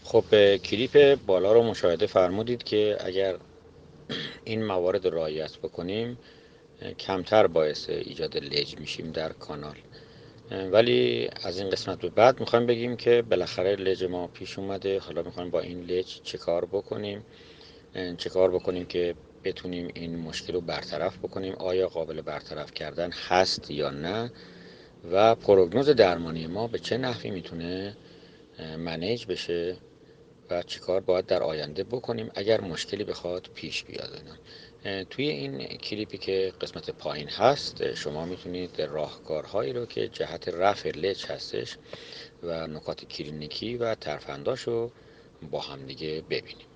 خب کلیپ بالا رو مشاهده فرمودید که اگر این موارد رو رعایت بکنیم کمتر باعث ایجاد لج میشیم در کانال. ولی از این قسمت به بعد میخوایم بگیم که بالاخره لج ما پیش اومده، حالا میخوایم با این لج چه کار بکنیم، چه کار بکنیم که بتونیم این مشکل رو برطرف بکنیم، آیا قابل برطرف کردن هست یا نه، و پروگنوز درمانی ما به چه نحوی میتونه منیج بشه و چیکار باید در آینده بکنیم اگر مشکلی بخواد پیش بیاد. توی این کلیپی که قسمت پایین هست شما میتونید راهکارهایی رو که جهت رفع لج هستش و نکات کلینیکی و ترفنداش رو با همدیگه ببینیم.